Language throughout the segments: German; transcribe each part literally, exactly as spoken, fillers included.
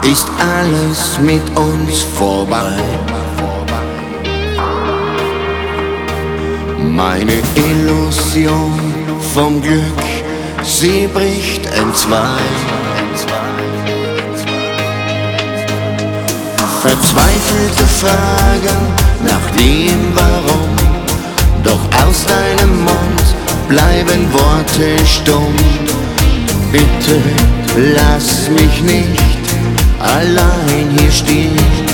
ist alles mit uns vorbei. Meine Illusion vom Glück, sie bricht entzwei. Verzweifelte Fragen nach dem Warum, doch aus deinem Mund bleiben Worte stumm. Bitte lass mich nicht allein hier stehen.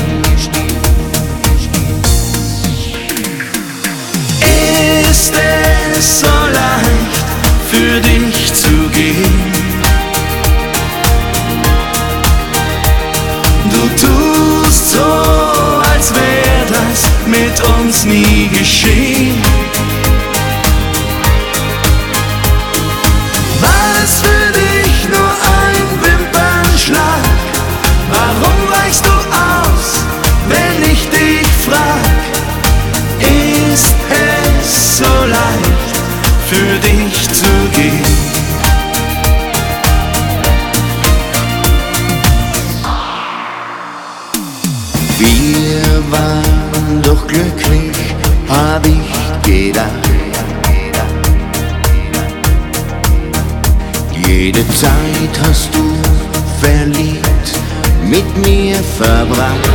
Ist es so leicht für dich zu gehen? Du tust so, als wär das mit uns nie geschehen. War es für dich nur ein Wimpernschlag? Warum weichst du aus, wenn ich dich frag? Ist es so leicht für dich zu gehen? Wir waren doch glücklich, hab ich gedacht. Jede Zeit hast du verliebt mit mir verbracht.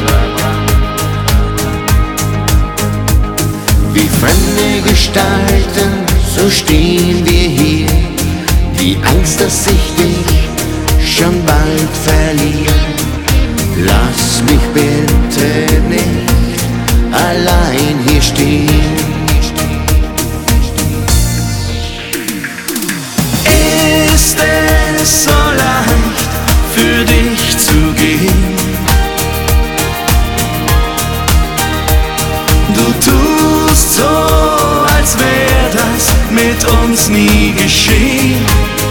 Wie fremde Gestalten, so stehen wir hier. Die Angst, dass ich dich schon bald verliere. Lass mich bitte nicht allein hier stehen. Ist es so leicht für dich zu gehen? Du tust so, als wär das mit uns nie geschehen.